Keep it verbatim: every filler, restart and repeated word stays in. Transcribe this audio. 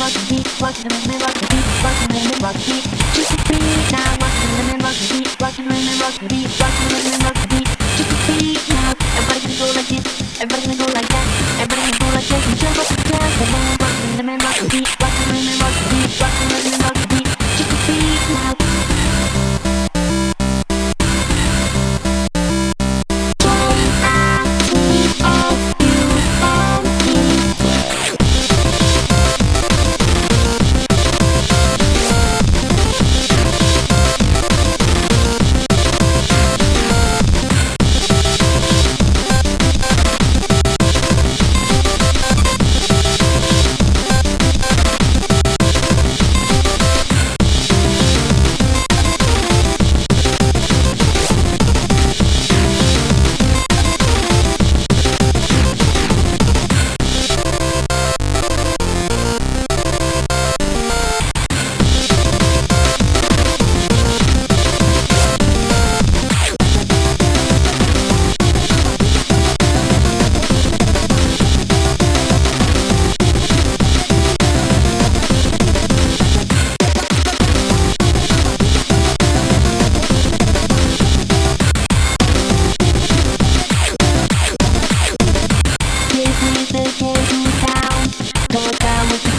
rock the beat, rockin' the rhythm, rock the beat, rockin' the rhythm, rock the beat. Just a beat now, rockin' the rhythm, rock the beat, rockin' the rhythm, rock the beat, rockin' the rhythm, rock the beat. Just a beat now, everybody gonna go like this, everybody gonna go like that, everybody gonna go like this and jump up and dance. Come on, rockin' the rhythm, rock the beat, rockin' the rhythm, rock the beat, rockin' the rhythm, rock the beat. Just a beat now. Take me down, go down with